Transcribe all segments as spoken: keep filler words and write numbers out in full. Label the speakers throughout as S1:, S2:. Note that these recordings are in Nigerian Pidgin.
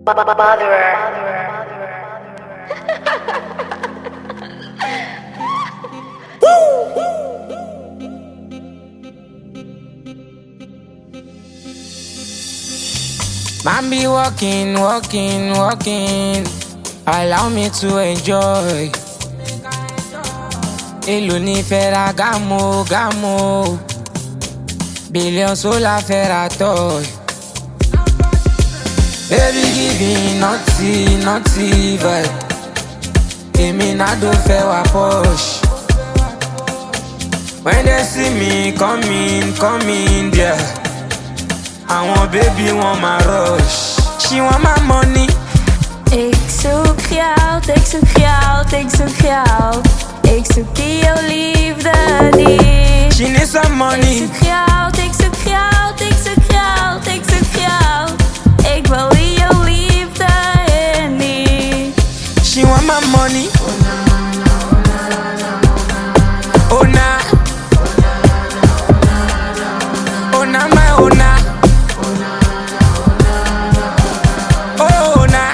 S1: Man be walking, walking, walking. Allow me to enjoy. Èló ní fẹ́ ra gamo, gamo. Billion sola fẹ́ ra toy. Baby give me naughty, naughty vibe. Èmi náà do fẹ́ wá posh. When they see me coming, coming there, I want baby want my rush. She want my money.
S2: Ik zoek jou, ik zoek jou, ik zoek jou. Ik zoek die jouw liefde niet.
S1: She needs some money.
S2: Ik zoek jou, ik zoek jou, ik zoek jou, ik zoek jou. Ik wil die jouw liefde niet.
S1: She want my money. Oh na, oh na my oh na, oh na,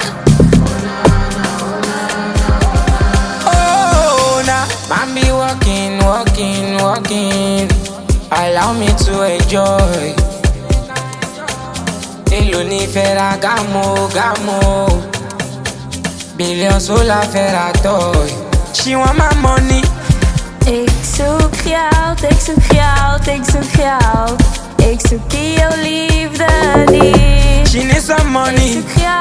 S1: oh na. Man be walking, walking, walking. Allow me to enjoy. Èló ní fẹ́ ra gamo, gamo. Billion sola fẹ́ ra toy. She want my money.
S2: Ik zoek jou, ik zoek jou, ik zoek jou. Ik zoek die jouw liefde niet.
S1: She needs some money.
S2: Ik zoek jou.